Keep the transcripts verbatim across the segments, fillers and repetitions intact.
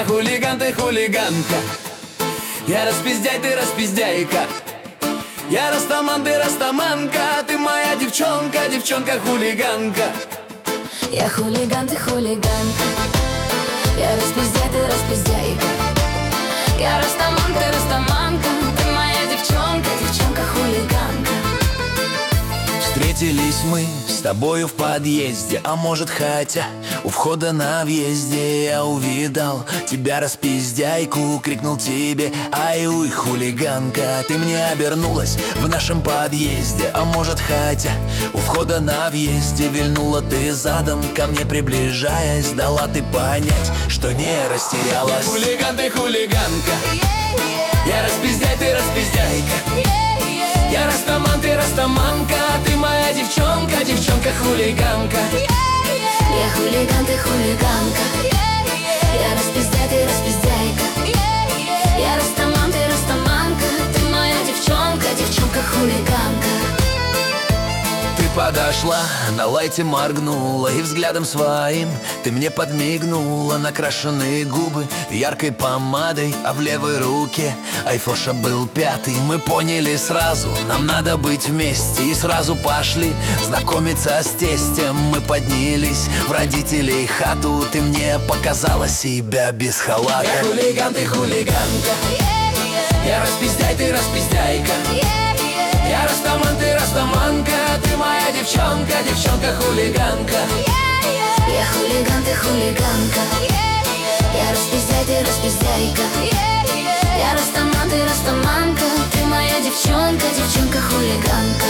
хулиган, ты хулиганка. Я распиздяй, ты распиздяйка. Я растаман, ты растаманка. Ты моя девчонка, девчонка-хулиганка. Я хулиган, ты хулиганка. Я распиздяй, ты распиздяйка. Я растаман, ты растаманка. Ты моя девчонка, девчонка-хулиганка. Встретились мы с тобою в подъезде, а может хотя у входа на въезде. Я увидал тебя, распиздяйку, крикнул тебе: ай, уй, хулиганка. Ты мне обернулась в нашем подъезде, а может хотя у входа на въезде. Вильнула ты задом ко мне, приближаясь, дала ты понять, что не растерялась. Я хулиган, ты хулиганка. Я распиздяй, ты распиздяйка. Я растаман, ты растаманка. Ты моя девчонка, девчонка-хулиганка. Я хулиган, ты хулиганка. Я распиздяй, ты распиздяйка. Я растаман, ты растаманка. Ты моя девчонка, девчонка-хулиганка. Ты подошла, на лайте моргнула, и взглядом своим ты мне подмигнула. Накрашенные губы яркой помадой, а в левой руке айфоша был пятый. Мы поняли сразу, нам надо быть вместе, и сразу пошли знакомиться с тестем. Мы поднялись в родителей хату. Ты мне показала себя без халата. Я хулиган, ты хулиганка. Я распиздяй, ты распиздяйка. Я растаман, ты растаманка. Ты моя девчонка, девчонка-хулиганка. Я хулиган, ты хулиганка. Я распиздяй, ты распиздяйка. Я растаман, ты растаманка. Ты моя девчонка, девчонка-хулиганка.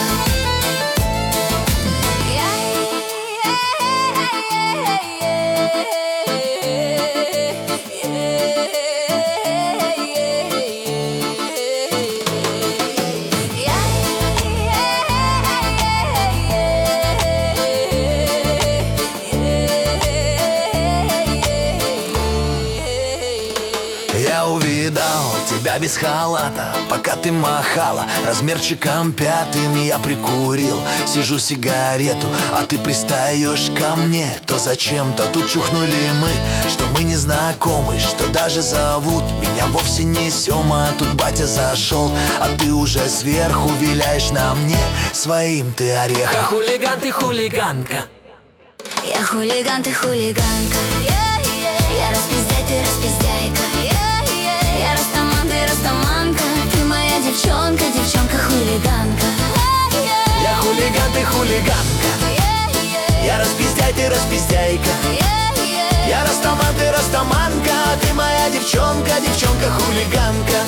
Я увидал тебя без халата, пока ты махала размерчиком пятым. Я прикурил, сижу сигарету, а ты пристаешь ко мне. То зачем-то тут чухнули мы, что мы не знакомы, что даже зовут меня вовсе не Сёма. Тут батя зашел, а ты уже сверху виляешь на мне своим ты орехом. Я хулиган, ты хулиганка. Я хулиган, ты хулиганка. Я распиздяй, ты распиздяйка. Я растаман, ты растаманка. Ты моя девчонка, девчонка-хулиганка. Я хулиган, ты хулиганка. Я распиздяй, ты распиздяйка. Я растаман, ты растаманка. Ты моя девчонка, девчонка-хулиганка.